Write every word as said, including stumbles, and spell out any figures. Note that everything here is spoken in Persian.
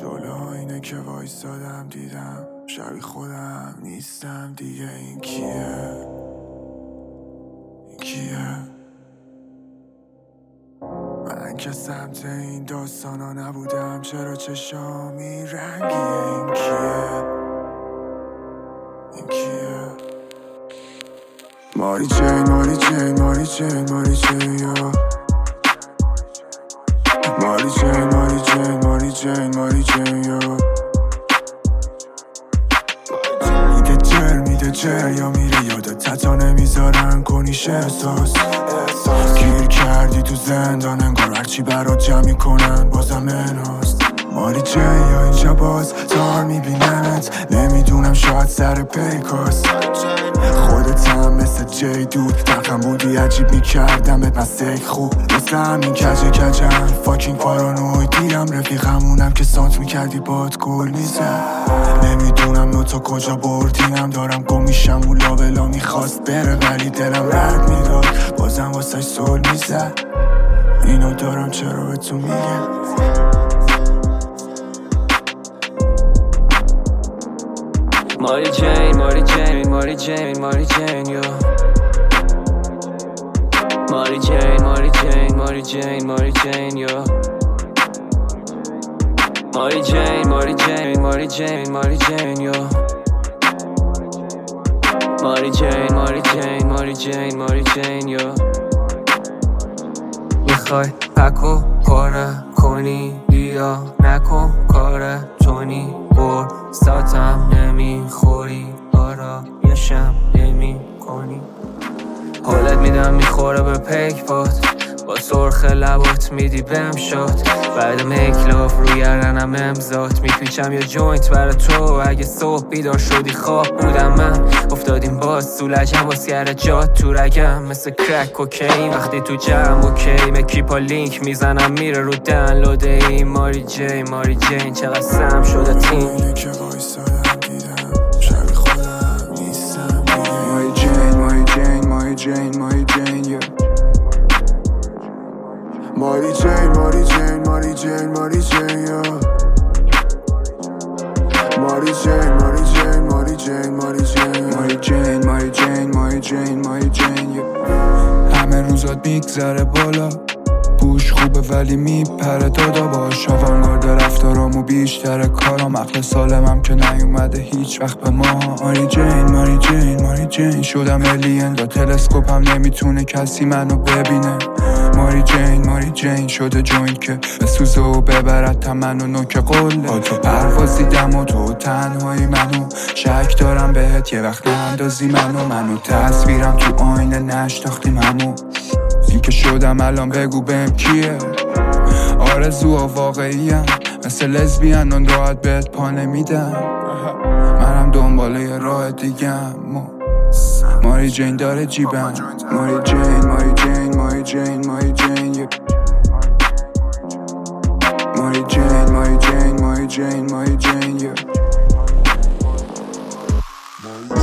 جلو اینه که وایستادم دیدم شبیه خودم نیستم دیگه. این کیه؟ این کیه؟ من که سمت این داستانا نبودم، چرا چشامی رنگیه؟ این کیه؟ این کیه؟ ماری جین ماری جین ماری جین ماری جین یا ماری جین ماری جین ماری جین ماری جین یا میده جر میده جر یا میره یادت تتا نمیذارن کنیش احساس. گیر کردی تو زندان انگار هرچی برات جمع میکنن بازم مناست. ماری جین یا اینجا باز دار میبینمت، نمیدونم شاید سر پیکاست. خودت هم مثل جی دود ترخم بودی عجیب میکردمت مسیک خوب مثل همین کجه کجم فاکینگ پارانوی دیرم رفیقمونم که سانت میکردی باد گل میزد. نمیدونم نوتا کجا بردینم دارم گم میشم و لاولا میخواست بره ولی دلم رد میداد بازم واسش سول میزد. اینو دارم چرا به تو میگم ماری جین ماری جین ماری جین ماری جین یا ماری جین ماری جین ماری جین ماری جین یا ماری جین ماری جین ماری جین ماری جین یا ماری جین ماری جین ماری جین ماری جین یا میخوای پکو پاره کنی بیا نکن کاره تونی بر ساتم نمیخوری آرایشم نمی کنی. حالت میدم میخوره به پیک بات با سرخ لبات میدی بهم شد بعد میکلاف روی رنم امزات میپیچم یا جوینت برا تو. اگه صبح بیدار شدی خواب بودم من افتادیم باز تو لجم باز گره جات تو رگم مثل کرک کوکین وقتی تو جمع اوکی مکیپا لینک میزنم میره رو دنلود این ماری جین ماری جین چقدر سم شده تیم اینه که وایستادم دیدم شبیه خودم نیستم دیگه. ماری جین ماری جین ماری جین ماری جین یا ماری جین ماری جین ماری جین ماری جین یا ماری جین ماری جین ماری جین ماری جین ماری جین ماری جین ماری جین ماری جین یا همه روزات میگذره بالا بوش خوبه ولی میپره دادا باش آوانگارد رفتارامو بیشتر کارام عقل سالمم که نیومده هیچ وقت به ما. ماری جین ماری جین ماری جین شدم الین با تلسکوپم نمیتونه کسی منو ببینه. ماری جین ماری جین شده جوینت که بسوزه و ببرد تمن و نوک قله. با تو پرواز دیدم و تو تنهایی منو شک دارم بهت یه وقت نندازی منو منو تصویرم تو آینه نشتاختیم همو این که شدم الان بگو بهم کیه. آرزوها واقعیم مثل لزبیان اون راحت بهت پا نمیدم منم دنباله یه راه دیگم. ماری جین داره جیبم ماری جین ماری جین ماری جین ماری جین ماری جین ماری جین ماری جین ماری جین